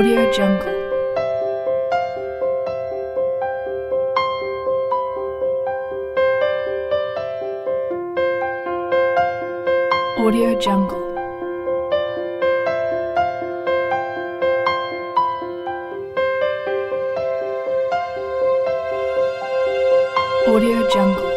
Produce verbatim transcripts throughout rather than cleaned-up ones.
Audio Jungle. Audio Jungle. Audio Jungle.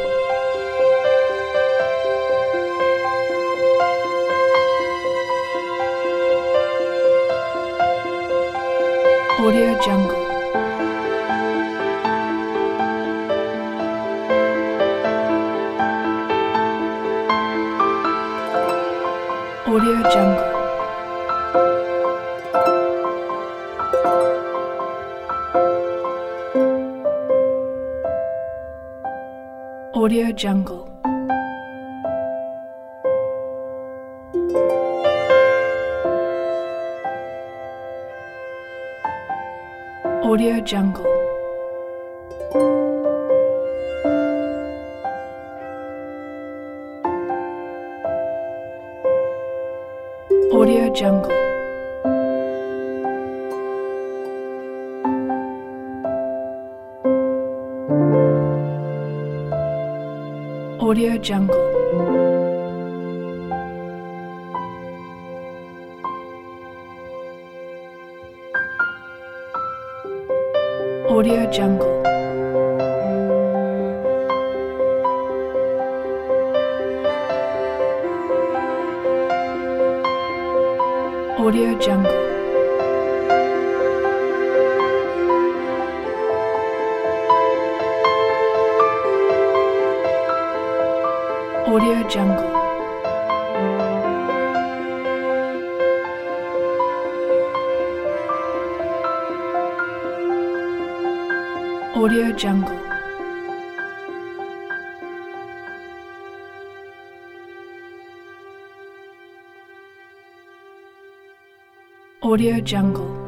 Audio Jungle. Audio Jungle. Audio Jungle. Audio Jungle. Audio Jungle. Audio Jungle. Audio Jungle. Audio Jungle. Audio Jungle. Audio Jungle. Audio Jungle.